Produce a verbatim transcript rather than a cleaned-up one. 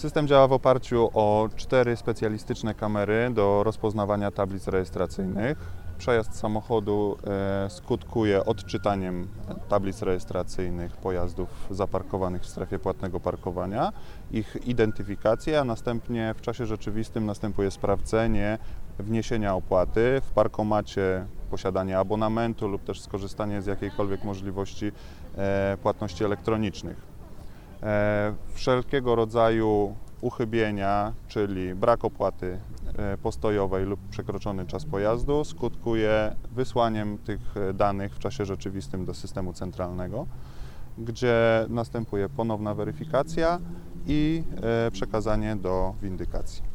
System działa w oparciu o cztery specjalistyczne kamery do rozpoznawania tablic rejestracyjnych. Przejazd samochodu skutkuje odczytaniem tablic rejestracyjnych pojazdów zaparkowanych w strefie płatnego parkowania, ich identyfikację, a następnie w czasie rzeczywistym następuje sprawdzenie wniesienia opłaty w parkomacie, posiadanie abonamentu lub też skorzystanie z jakiejkolwiek możliwości płatności elektronicznych. Wszelkiego rodzaju uchybienia, czyli brak opłaty postojowej lub przekroczony czas pojazdu, skutkuje wysłaniem tych danych w czasie rzeczywistym do systemu centralnego, gdzie następuje ponowna weryfikacja i przekazanie do windykacji.